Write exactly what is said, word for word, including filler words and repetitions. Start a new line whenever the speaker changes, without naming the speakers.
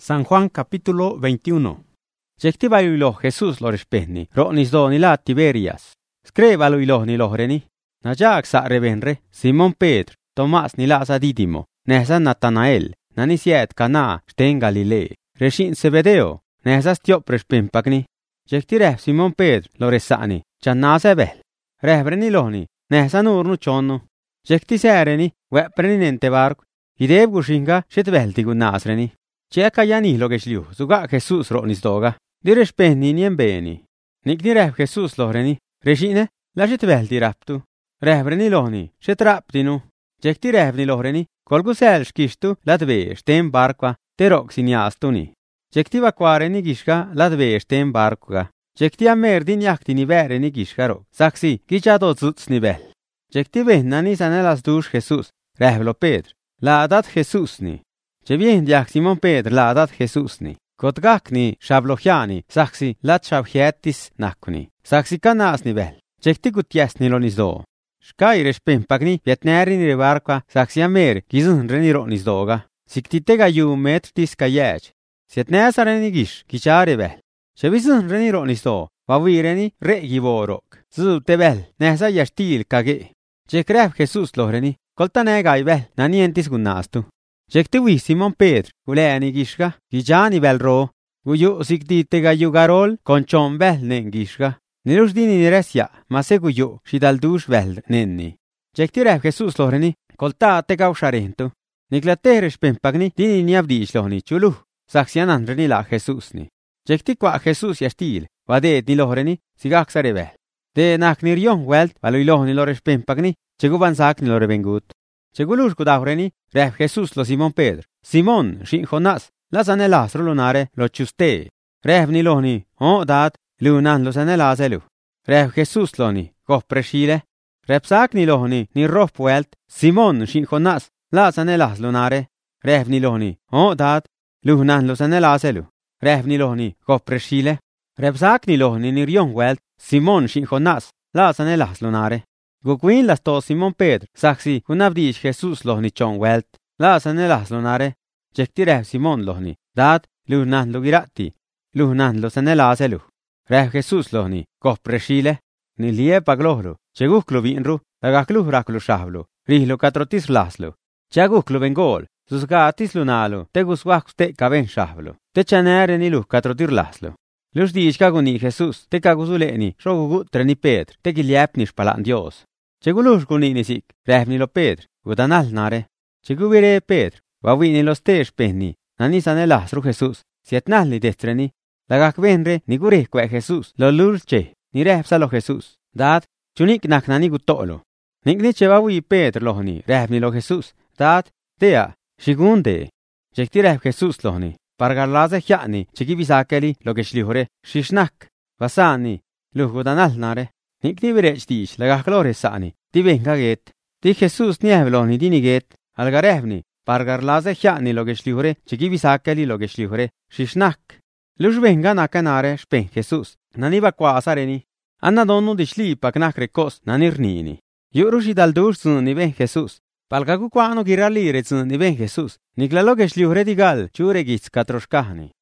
San Juan capítulo veintiuno. Jekti baluilo Jesús lo respehni, ro'nis doni la Tiberias. Skre baluilo ni lohreni. Najak sa rebenre, Simon Pedr, Tomás ni la sa Didimo, nehsa Natanael, nani siet Cana, sten Galilei, reshin Zebedeo, nehsa stiop respempagni. Jekti reh Simon Pedr lo resani, channa sebel. Rehreni lohni, nehsa nurnu chonnu. Jekti sereni, wepreni nente bark, ideb gushinga shetvelti gunnasreni. Čeka jani lo gešliu, zuga Jesús ro'nis doga, di respehni nien beni. Nikni reh Jesús lohreni, reshine, la shetvelti raptu. Rehreni lohni, shetraptinu. Jekti rehni lohreni, kolgu sel shkishtu, ladve shtem barkva, te roxin jastuni. Jekti vakuareni gishka, ladve shtem barkva. Jekti amerdin jaktini vereni gishka ro, saksi, kichado zutsni bel. Jekti vehnani sanelas dush Jesús, rehvlo Pedr, la adat Jesúsni. Jebien diak Simon Pedr la adat Jesúsni. Kotgakni shablohiani, saksi lat shabhietis nakuni. Saksi kanasni bel. Jekti gutjesni lonis do. Shkai respempagni vietnerini rebarkva saksi amer gizunreni ro'nis doga. Siktitega ju metr tiska jech. Sietnesareni gish kichare bel. Shebizunreni ro'nis do, vavireni regi vorok. Zute bel, nehsa yashtil kage. Jekref Jesús lohreni, koltanega bel, nanientis gunnastu. Jekti wi Simon Pedr, uleni gishga, gijani bel ro, guyu siktitega yugarol, konchon bel nen gishga. Nilus dini niresja, ma se guyu, shidaldush bel nenni. Jekti ref Jesús lohreni, kolta tega usharentu. Niklate respempagni, dini niavdish lohni chulu, saksianan reni la Jesúsni. Jekti kwa Jesús yastil, vadet ni lohreni, sigaksare bel. De nak nirjon welt, valu lohni lo respempagni, cheguban sak ni lo revengut. Chegulus kudahreni, ref Jesús lo Simon Pedr. Simon, shin Jonas, la sanelas rolunare lo chuste. Ref ni lohni, o dat, lunan lo sanelas elu. Ref Jesús loni, goh preshile. Ref sak ni lohni, ni roh puelt, Simon, shin Jonas, la sanelas lunare. Ref ni lohni, o dat, lunan lo sanelas elu. Ref ni lohni, goh preshile. Ref sak ni lohni, ni rion welt, Simon, shin Jonas, la sanelas lunare. Guquin las to Simon Pedr, saksi, unavdish Jesús lohni chon welt, la sanelas lunare. Jekti ref Simon lohni, dat, luhnan lo girati, luhnan lo sanelas elu. Ref Jesús lohni, goh preshile, ni lie paglohlu, cheguklu vinru, tagaklu raklu shavlu, rihlu katrotis laslu. Chaguklu vengol, susgatis lunalu, tegus wax te kaven shavlu, te chanere ni lu katrotir laslu. Lus dish kaguni Jesús, te kaguzuleni, shogugutreni Pedr, te giliapnish palan Dios. Chegulus gunini sik, rehni lo Pedr, gudanal nare. Chegubire Pedr, wawini los tesh penni, nani sanelas ru Jesús, sietnali destreni. Lagak venre, ni gure kwe Jesús, lo lurche, ni rehpsa lo Jesús. Dad, chunik nak nani gutolo. Nikni chewawi Pedr lohni, rehni lo Jesús, dad, tea, shigunde. Jekti rehp Jesús lohni. Pargarlaze hjani, chekibisakeli lo geshlihore, shishnak, vasani, luhgudanal nare. Nikni virech dish, lagaklore sani, di venga get. Di Jesús nievloni dini get, algarevni, pargarlaze hjani lo geshlihore, chekibisakeli lo geshlihore, shishnak. Lush venga nakanare, spen Jesús, nani vaquasareni. Anna donnu dishlipak nakrekos, nanirnini. Yurushi daldush zuni ven Jesús. Palgagu quano giralire zuni ven Jesús, niklalo geshlihore digal, churegits katroshkahni.